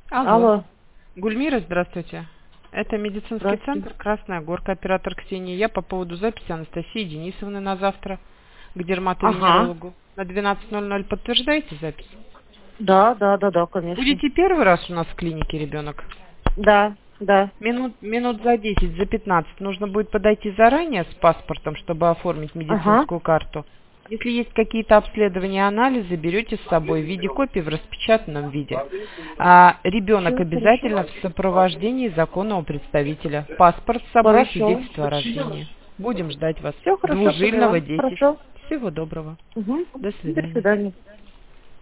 Алло. Алло, Гульмира, здравствуйте. Это медицинский здравствуйте. центр «Красная Горка», оператор Ксения. Я по поводу записи Анастасии Денисовны на завтра к Ага, дерматовенерологу. На 12:00 подтверждаете запись? да, конечно. Будете первый раз у нас в клинике, ребенок? Да. Минут за 10, за 15 нужно будет подойти заранее с паспортом, чтобы оформить Ага, медицинскую карту. Если есть какие-то обследования, анализы, берете с собой в виде копии в распечатанном виде. А ребенок все хорошо. обязательно в сопровождении законного представителя. Паспорт с собой и Хорошо. свидетельство о рождении. Будем ждать вас. Все хорошо, Двужильного поняла. 10. Хорошо. Всего доброго. Угу. До До свидания. свидания.